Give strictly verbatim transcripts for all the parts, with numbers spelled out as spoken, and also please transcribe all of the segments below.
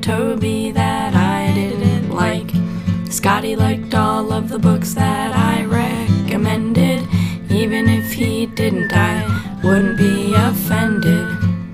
Toby that I didn't like. Scotty liked all of the books that I recommended. Even if he didn't, I wouldn't be offended.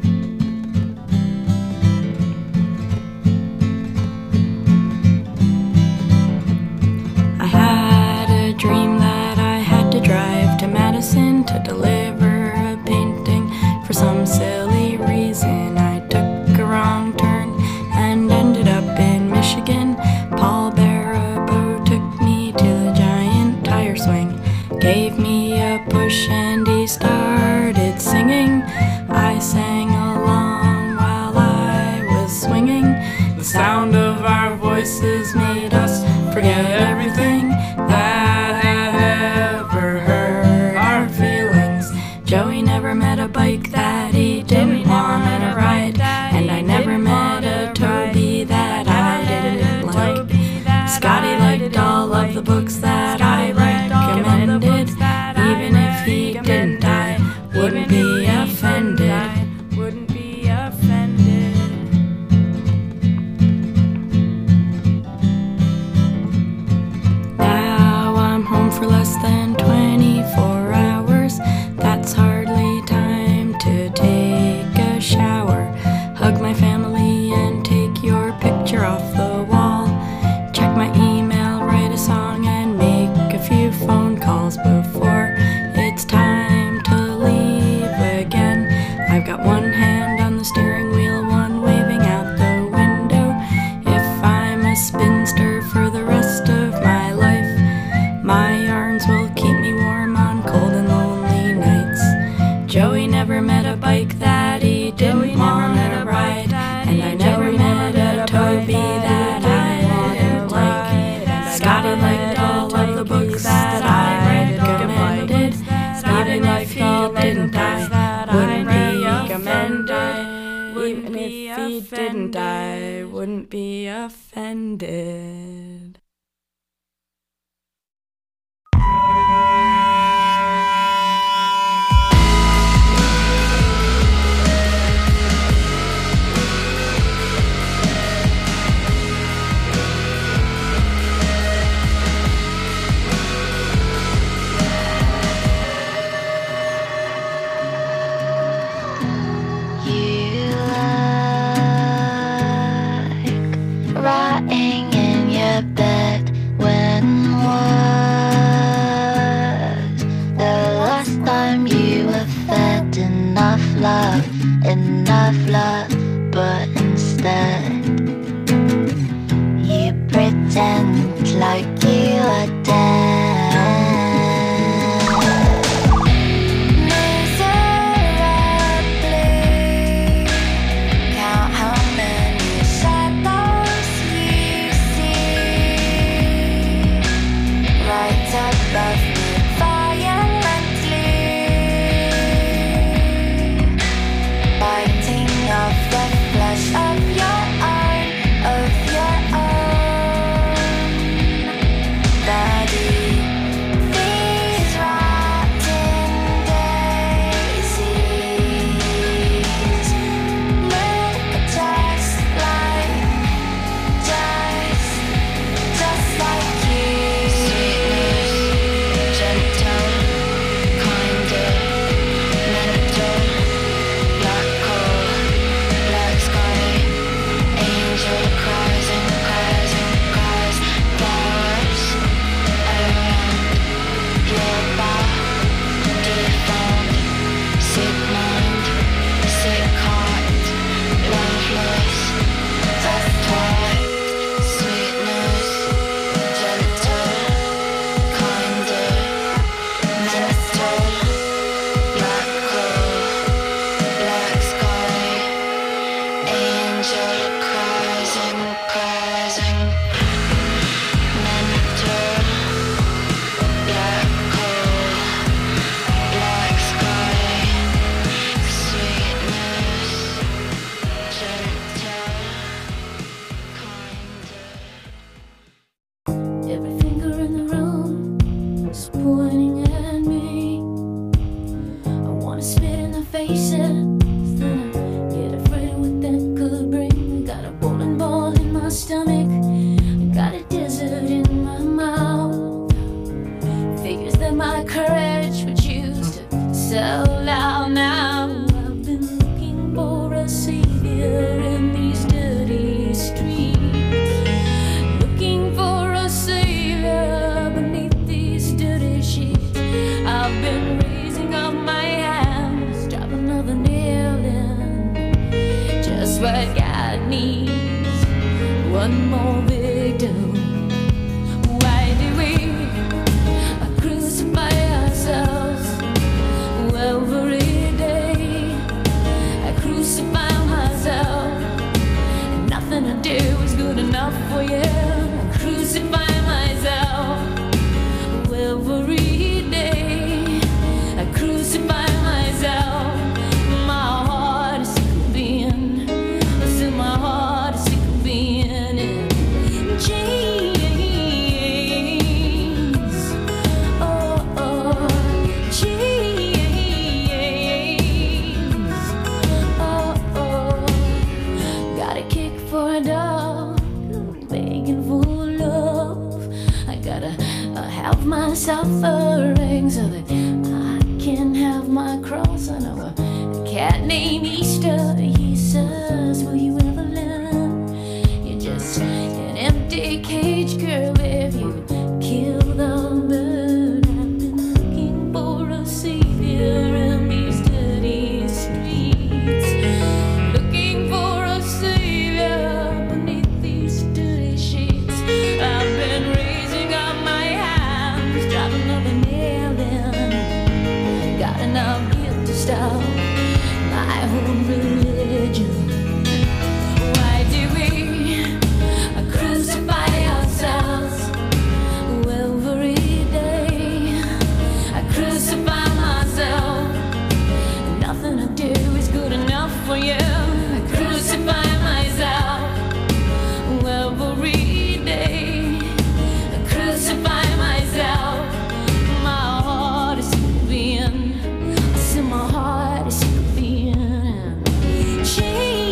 I had a dream that I had to drive to Madison to deliver a painting. For some silly reason I took a wrong turn and ended up in Michigan. Paul Barabo took me to the giant tire swing, gave me a push and he started singing. I sang along while I was swinging. The sound of our voices made us forget everything that had ever hurt our feelings. Joey never met a bike that he didn't want to ride, and I never met a Toby that I didn't like. Scotty liked all of the books that I recommended. Even if he didn't, I wouldn't be offended. Wouldn't be offended. Now I'm home for less than twenty-four hours. That's hardly time to take a shower, hug my family and take your picture off the wall, check my email, write a song and make a few phone calls before it's time to leave again. I've got one hand on the steering wheel, one waving out the window. If I'm a spinster for the rest of my life, my arms will keep me warm on cold and lonely nights. Joey never met a bike that he didn't want to ride, and I never met a Toby that I didn't like. Scotty liked all of the books that I recommended. Even if he didn't, I wouldn't be offended. Even if he didn't, I wouldn't be offended. Rotting in your bed. stomach, got a desert in my mouth. Figures that my courage would choose to sell out now. I've been looking for a savior in these dirty streets, looking for a savior beneath these dirty sheets. I've been raising up my hands, drop another nail in, just what God needs. One more victim. Why do we crucify ourselves every day? I crucify myself, and nothing I do is good enough for you. I crucify myself every day. I crucify myself. My heart is sick of being, still my heart is sick of being in chains. Oh, oh, chains. Oh, oh, got a kick for a dog, begging for love. I gotta uh, have my suffering so that I can have my cross. I know a cat named Easter. He says, will you ever learn? You're just an empty cage, girl, if you kill the bird. I've been looking for a savior in these dirty streets, looking for a savior beneath these dirty sheets. I've been raising up my hands, drop another nail in, got enough guilt to stop my own religion. Why do we crucify ourselves every day? I crucify myself, nothing I do is good enough for you. I crucify myself every day. I crucify myself. My heart is sick of being, I see my heart is sick of being chained.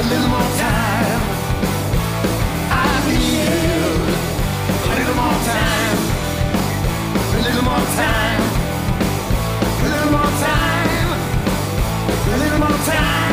little more time. I need a little more time. A little more time. A little more time. A little more time.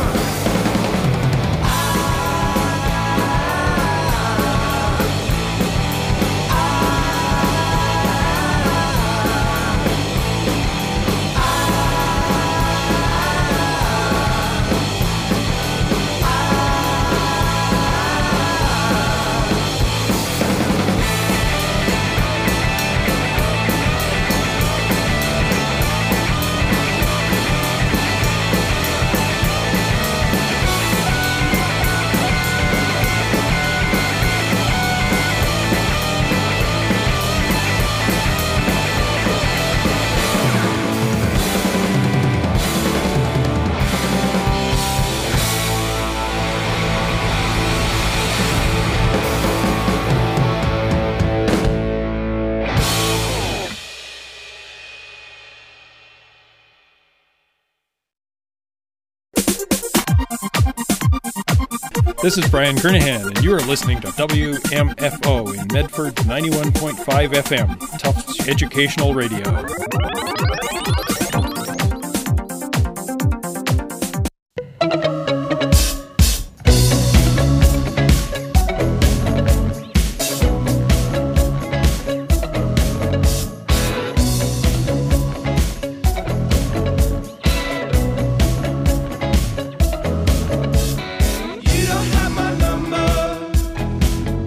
This is Brian Kernahan, and you are listening to W M F O in Medford ninety-one point five F M, Tufts Educational Radio.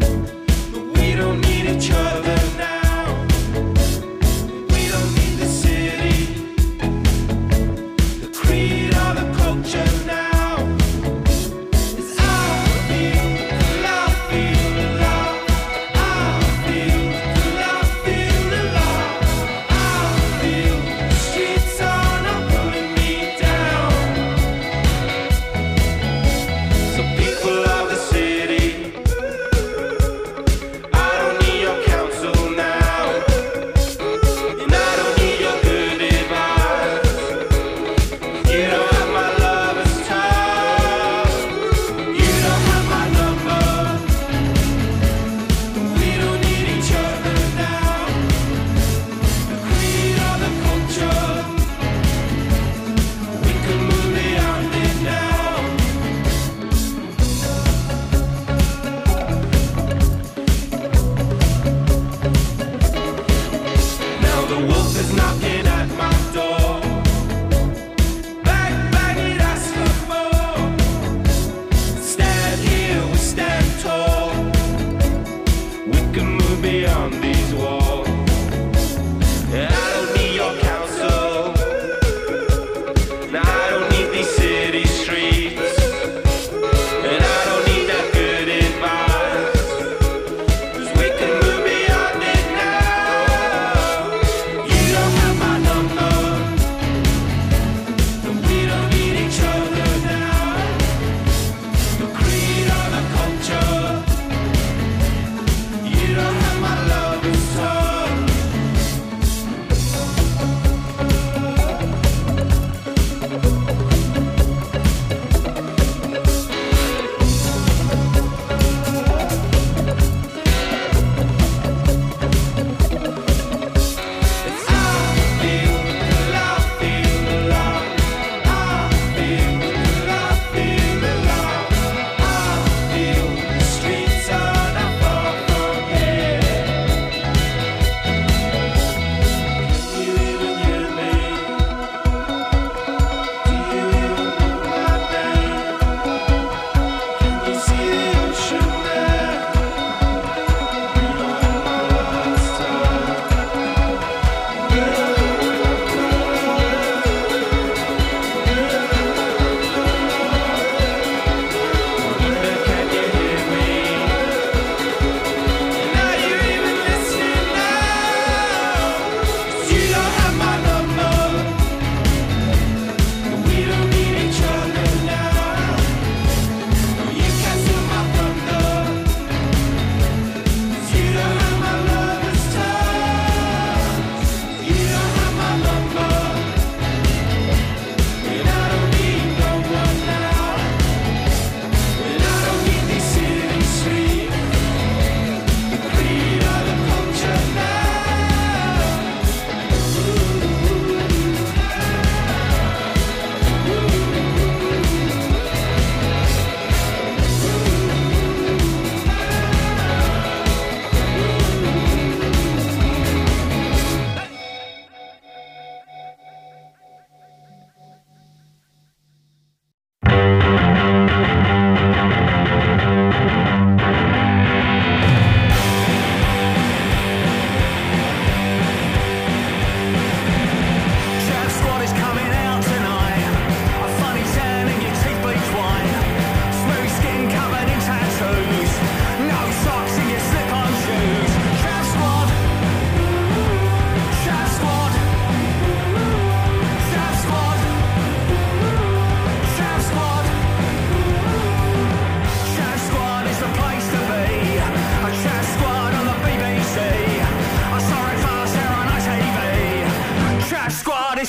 We don't need each other now. We don't need the city.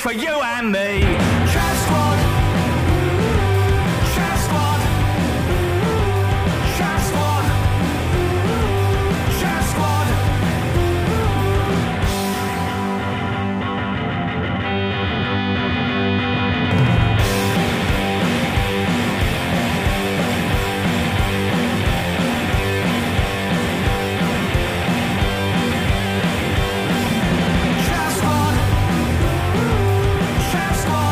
for you and me. Trash squad. Trash squad. Trash squad. Trash squad. Trash squad. Trash squad.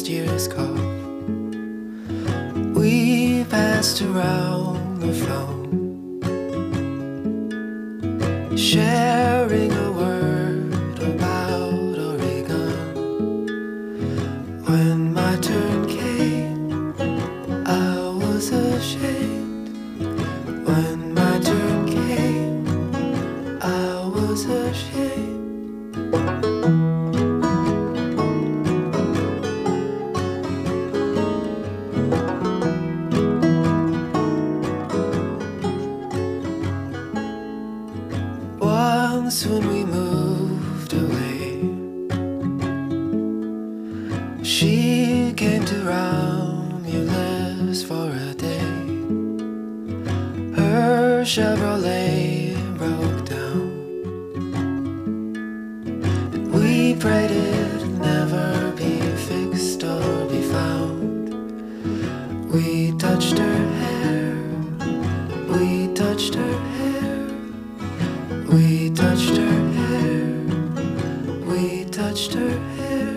last year's cough. We passed around the phone, sharing a word about Oregon. When my turn came, I was ashamed. When my turn came, I was ashamed. Once when we moved away, she came to Romulus for a day. Her Chevrolet broke down. We prayed it'd never be fixed or be found. We touched her hair, we touched her hair, we touched her hair, we touched her hair.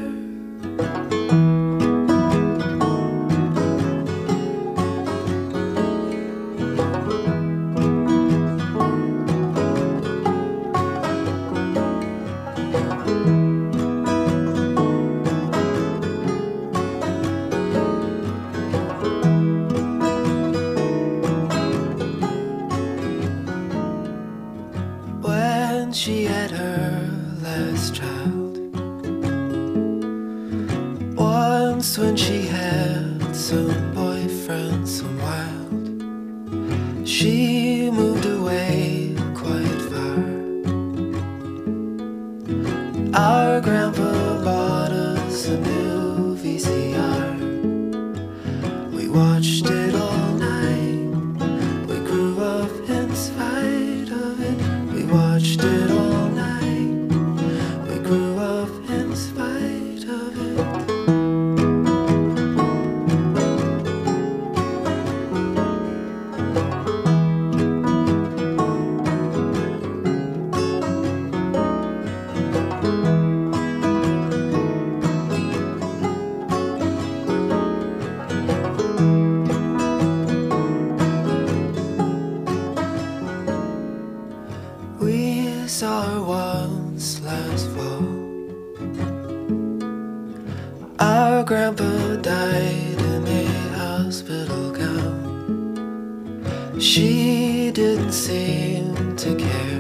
When she had her last child, once when she had some boyfriend, some wild, she moved away quite far. Our grandpa bought us a new V C R. We watched it all night. We grew up in spite of it. We watched it all night. We grew up in spite of it. We saw her once last fall. Our grandpa died in a hospital gown. She didn't seem to care.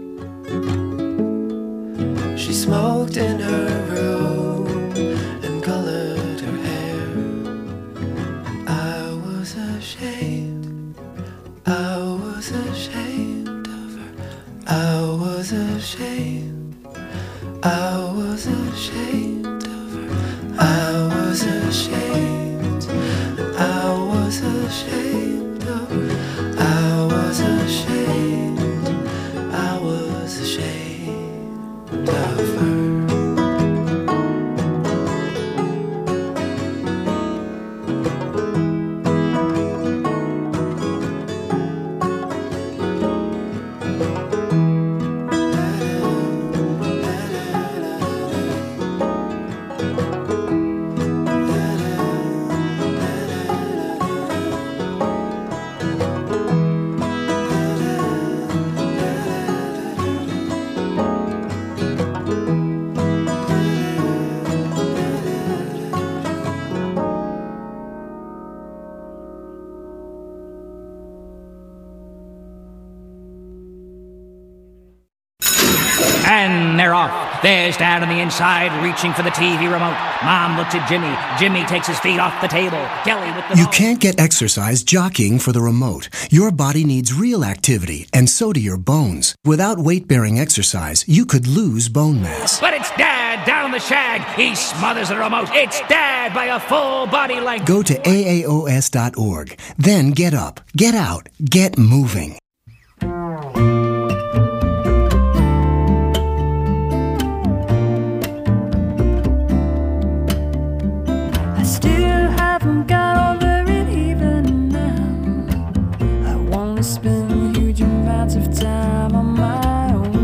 She smoked in her room and colored her hair. And I was ashamed, I was ashamed of her. I was ashamed, I was ashamed of her. I was ashamed, I was ashamed of her. I was ashamed, I was ashamed of her. And they're off. There's Dad on the inside, reaching for the T V remote. Mom looks at Jimmy. Jimmy takes his feet off the table. Kelly with the You ball. can't get exercise jockeying for the remote. Your body needs real activity, and so do your bones. Without weight-bearing exercise, you could lose bone mass. But it's Dad down the shag. He smothers the remote. It's Dad by a full body length. Go to A A O S dot org. Then get up, get out, get moving. I still haven't got over it even now. I wanna spend huge amounts of time on my own.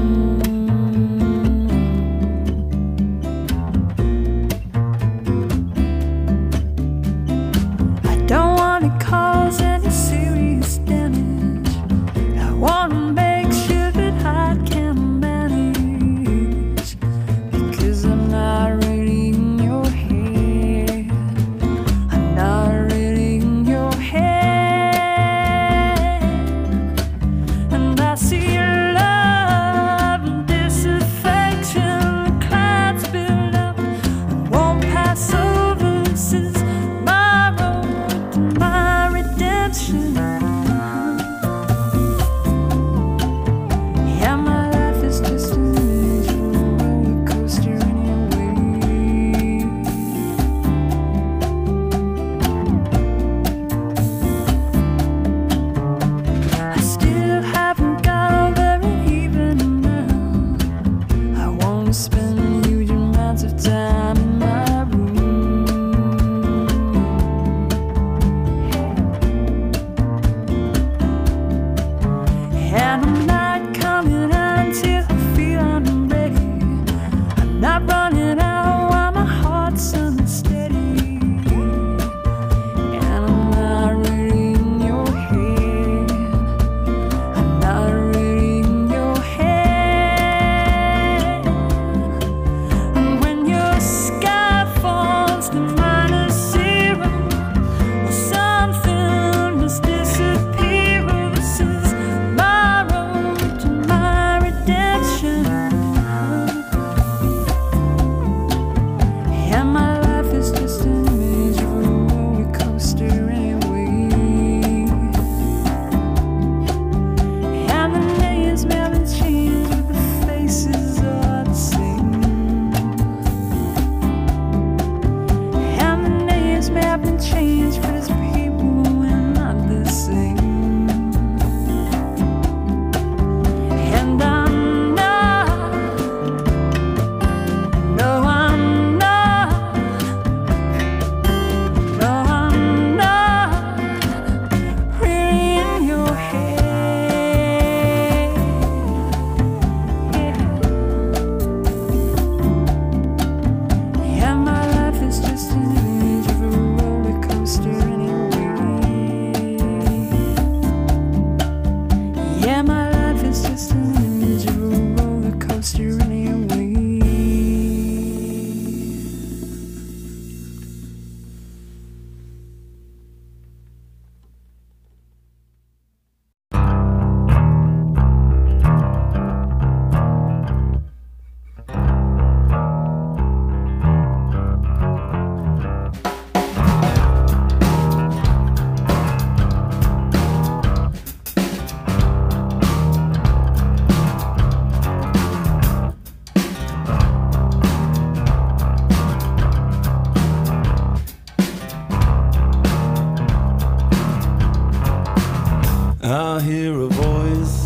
I hear a voice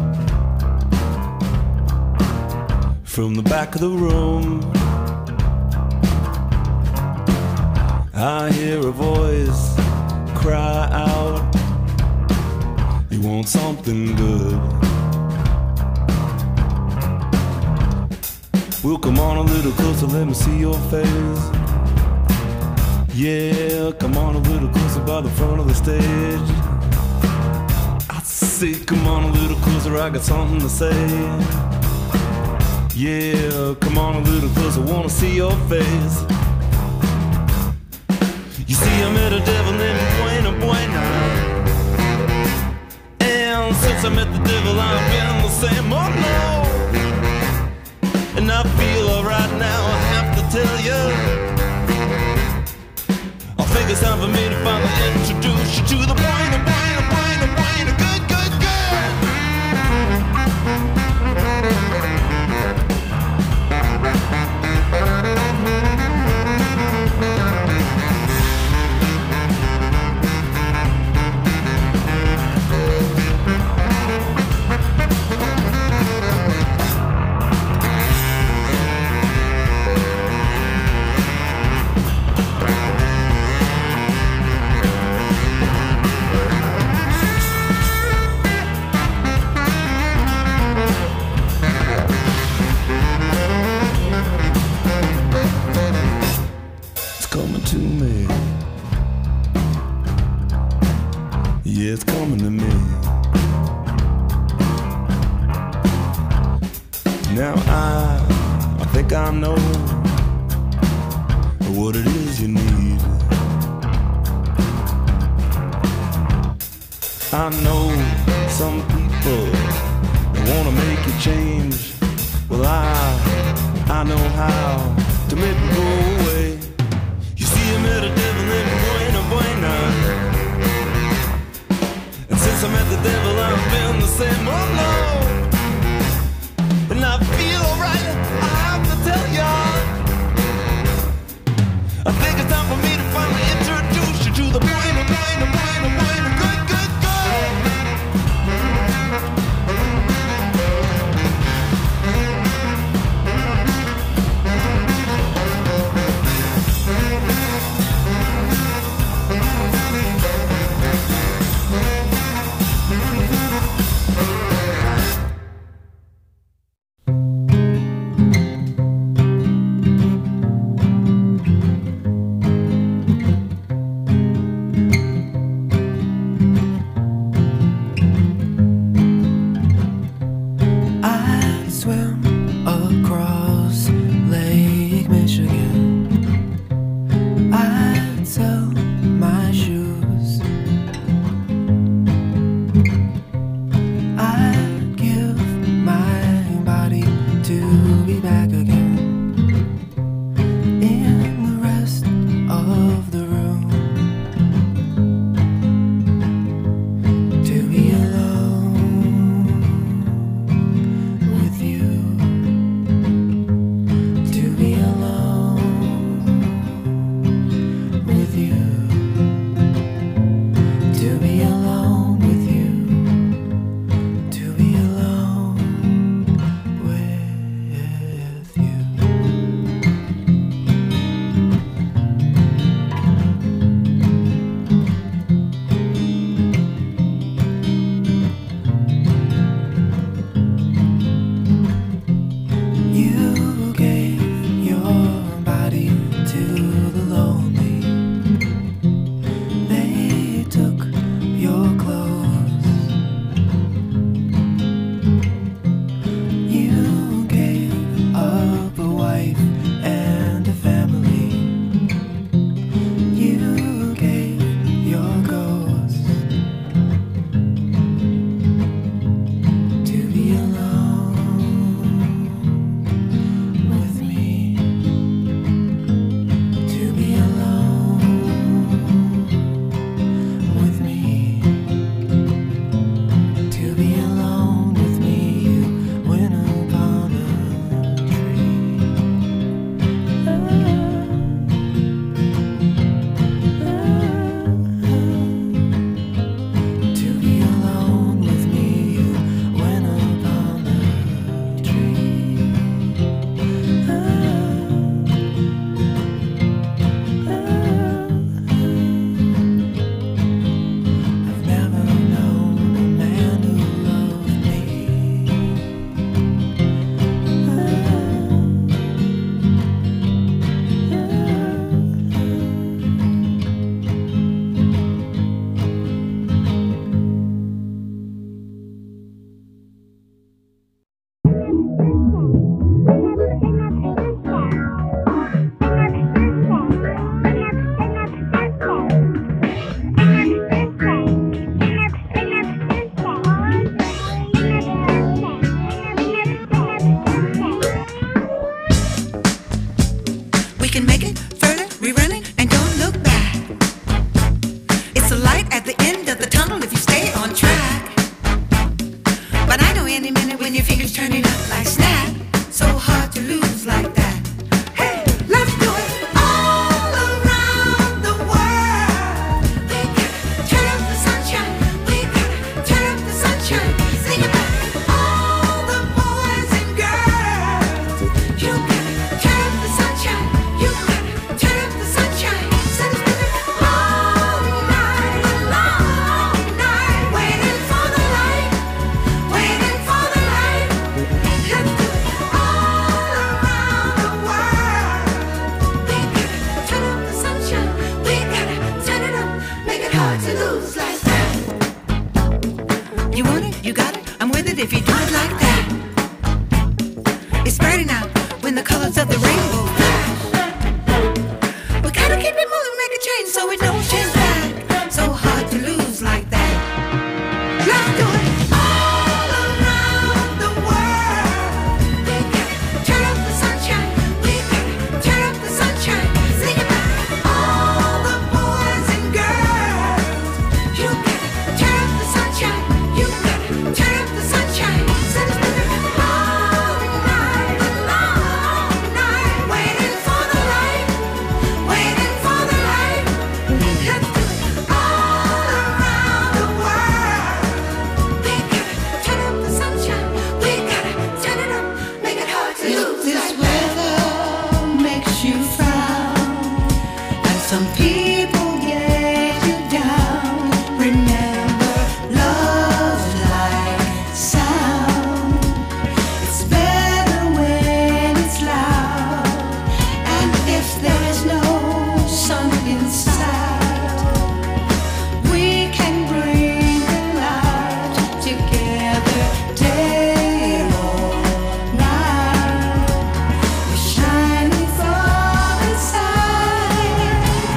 from the back of the room. I hear a voice cry out, you want something good. Well, come on a little closer, let me see your face. Yeah, come on a little closer by the front of the stage. I say, come on a little closer, I got something to say. Yeah, come on a little closer, wanna see your face. You see, I met a devil named Buena Buena, and since I met the devil, I've been the same. Oh no, and I feel alright now, I have to tell you, I think it's time for me to finally introduce you to the Buena Buena Buena Buena good, good, good. It's coming to me. Now I, I think I know what it is you need. I know some people wanna make you change. Well, I, I know how to make it go away. You see, I met a devil named Buena Buena, and since I met the devil, I've been the same. Oh no, and I feel alright, I have to tell ya, I think it's time for me to finally introduce you to the Buena Buena Buena Buena good, good, with no chance back. So hard to lose like that. Let's do it all around the world. We gotta turn up the sunshine. We gotta turn up the sunshine. Sing it back. All the boys and girls. You gotta turn up the sunshine. You gotta turn up the sunshine. Sing it back. All night, the long night, waiting for the light, waiting for the light. Let's do it all around the world. We gotta turn up the sunshine. We gotta turn it up, make it hard to lose. This weather makes you frown, and some people get you down. Remember, love's like sound. It's better when it's loud, and if there's no sun inside, we can bring the light together day or night. We're shining from inside.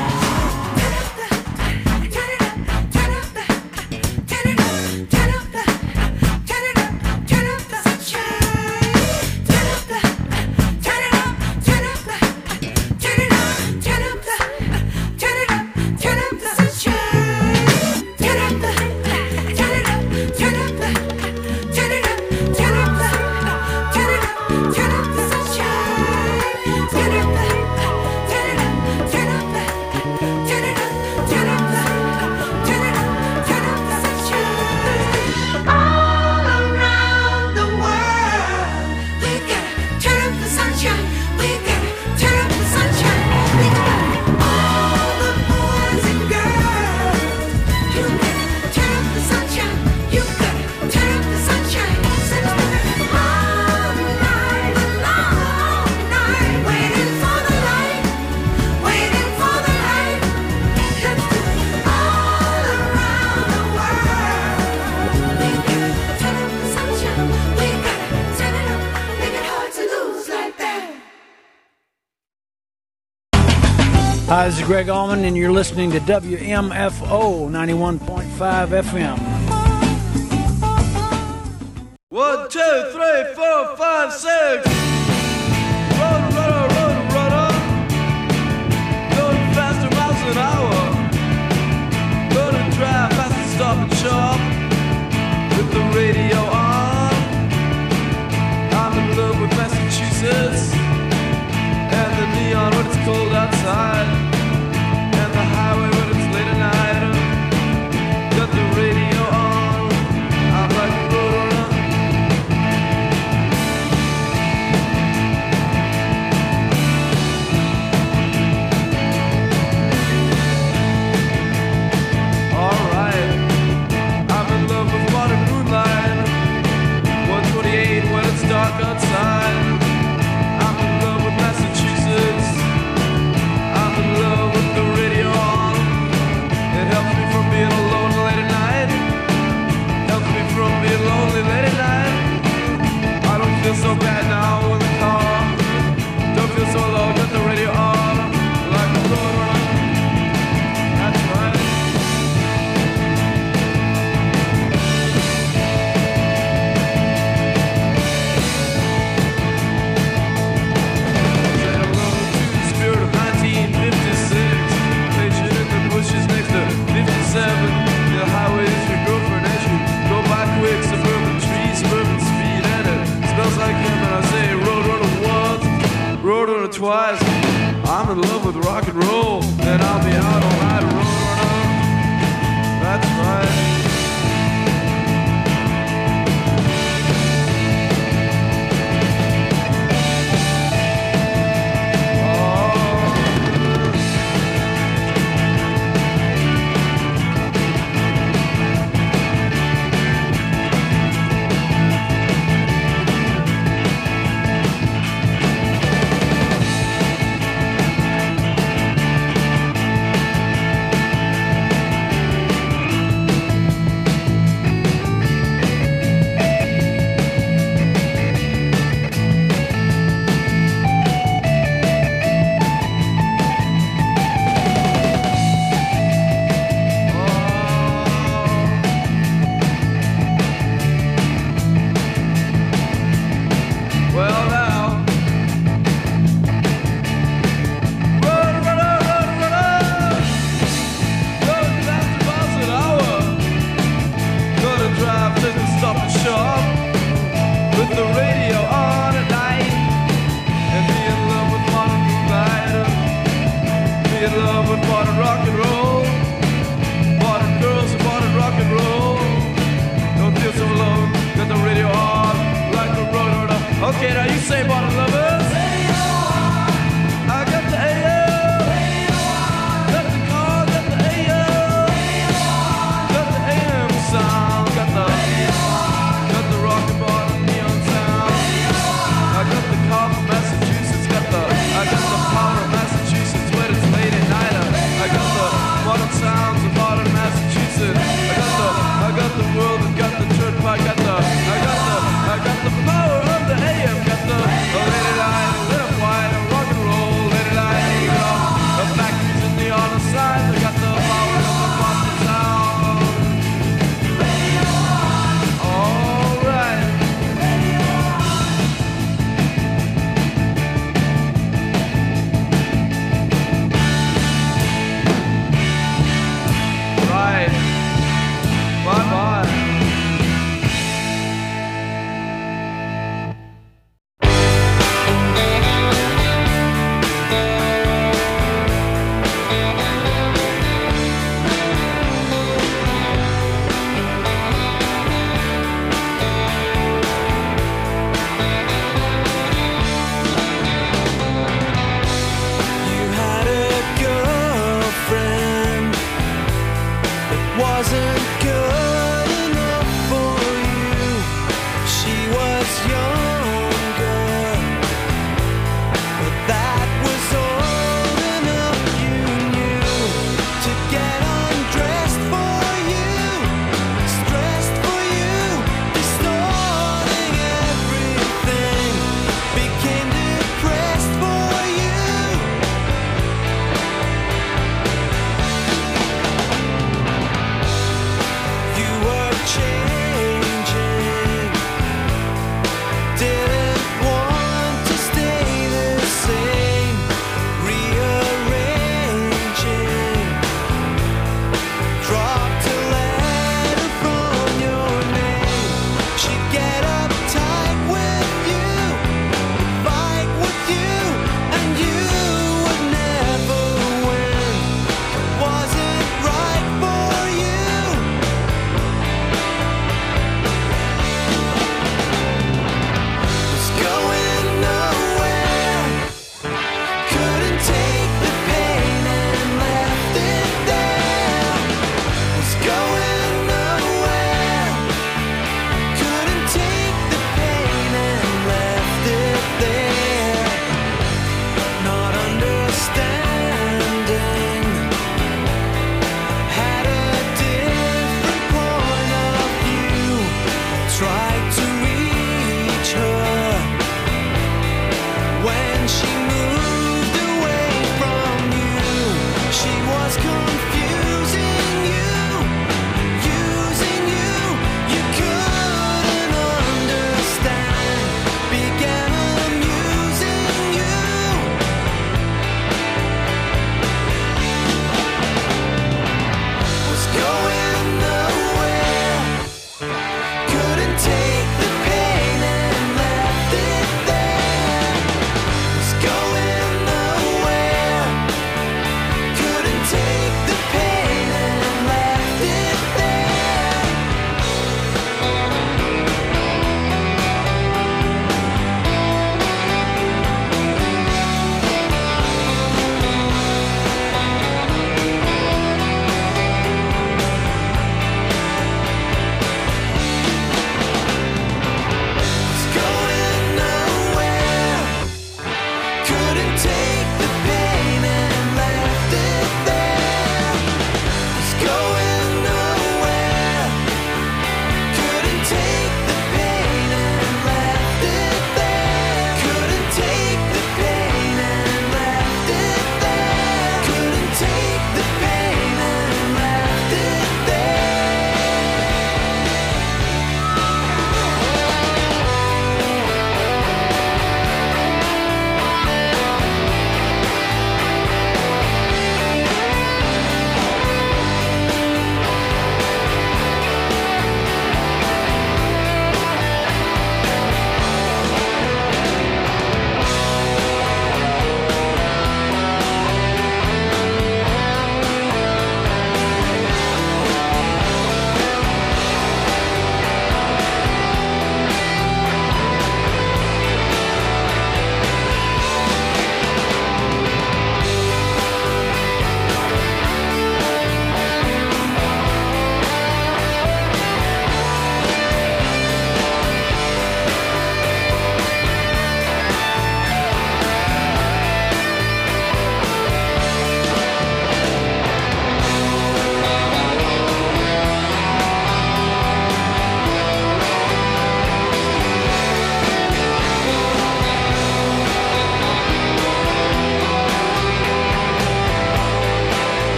Turn it up, turn up the, turn it up, turn up the, turn it up, turn up the sunshine. Turn up the, turn it up, turn up the, turn it up, turn up the, turn it up, turn up the sunshine. Turn up the, turn it up, turn up the, turn it up, turn up the, turn it up, turn up the sunshine. Turn up the, turn it up, turn up the, turn it up, turn up the, turn it up, turn up the sunshine. All around the world, we gotta turn up the sunshine. We gotta turn up the sunshine. We gotta all the boys and girls. You gotta turn up the sunshine. You gotta turn up the sunshine. Sing it all night, the long night, waiting for the light, waiting for the light. Let's do it all around the world. We gotta turn up the sunshine. We gotta turn it up, make it hard to lose like that. Hi, this is Greg Allman, and you're listening to W M F O ninety-one point five F M. One, two, three, four, five, six.